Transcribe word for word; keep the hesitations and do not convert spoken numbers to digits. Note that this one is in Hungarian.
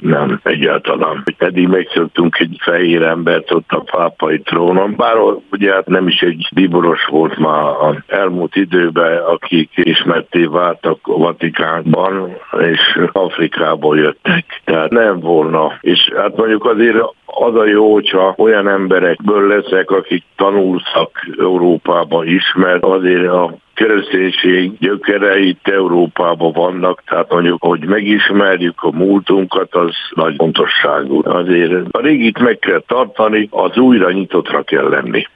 nem, egyáltalán. Eddig megszoktunk egy fehér embert ott a pápai trónon, bár ugye hát nem is egy bíboros volt már az elmúlt időben, akik ismerté váltak a Vatikánban, és Afrikából jöttek. Tehát nem volna. És hát mondjuk azért az a jó, hogyha olyan emberekből leszek, akik tanultak Európában is, mert azért a kereszténység gyökerei itt Európában vannak, tehát mondjuk, hogy megismerjük a múltunkat, az nagy fontosságú. Azért a régit meg kell tartani, az újra nyitottra kell lenni.